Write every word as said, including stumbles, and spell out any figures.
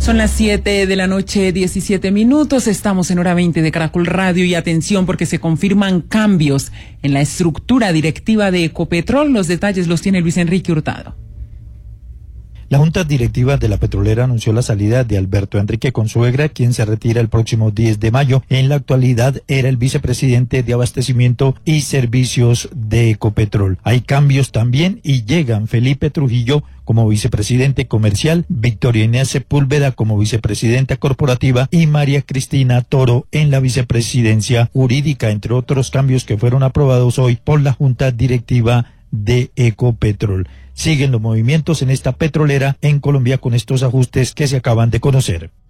Son las siete de la noche, diecisiete minutos. Estamos en hora veinte de Caracol Radio y atención porque se confirman cambios en la estructura directiva de Ecopetrol. Los detalles los tiene Luis Enrique Hurtado. La Junta Directiva de la petrolera anunció la salida de Alberto Enrique Consuegra, quien se retira el próximo diez de mayo. En la actualidad era el vicepresidente de Abastecimiento y Servicios de Ecopetrol. Hay cambios también y llegan Felipe Trujillo como vicepresidente comercial, Victoria Inés Sepúlveda como vicepresidenta corporativa y María Cristina Toro en la vicepresidencia jurídica, entre otros cambios que fueron aprobados hoy por la Junta Directiva de Ecopetrol. Siguen los movimientos en esta petrolera en Colombia con estos ajustes que se acaban de conocer.